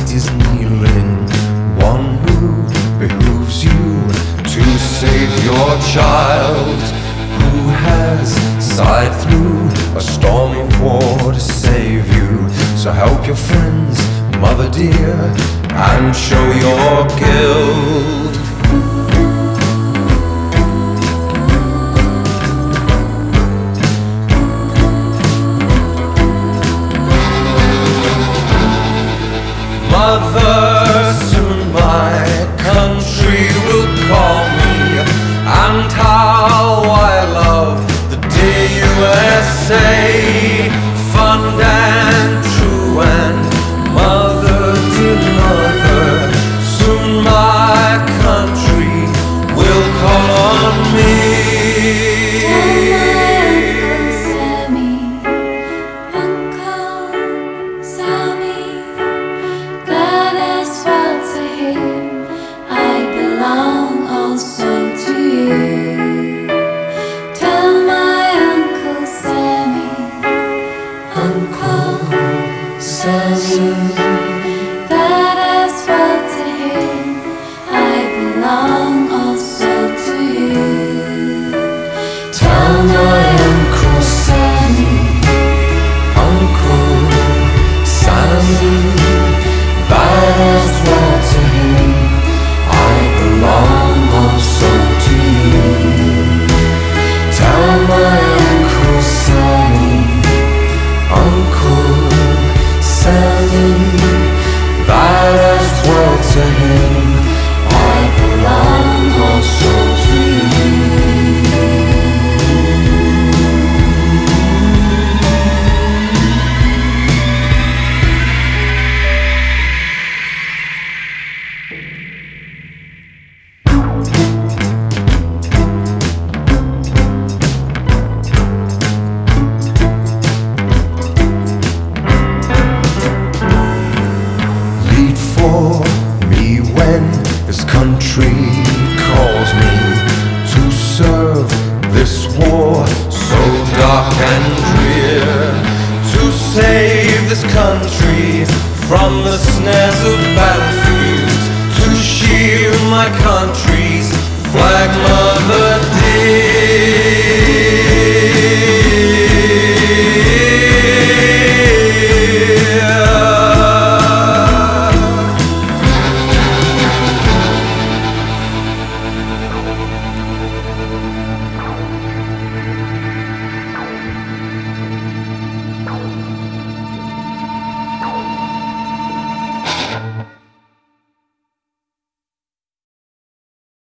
is kneeling, one who behooves you to save your child, who has sighed through a storm of war to save you. So help your friends, mother dear, and show your guild. Mother, soon my country will call me, and how I love the dear USA, fond and true, and mother, dear mother, soon my country will call on me. That as well to him, I belong also to you. Tell my Uncle Sammy, Uncle Sammy, that as well to him, I belong also to you. Tell my Uncle Sammy, Uncle Sammy, that as well to him, I belong also to you. Lead for me when this country calls me to serve this war so dark and drear, to save this country from the snares of battlefields, to shield my country's flag, mother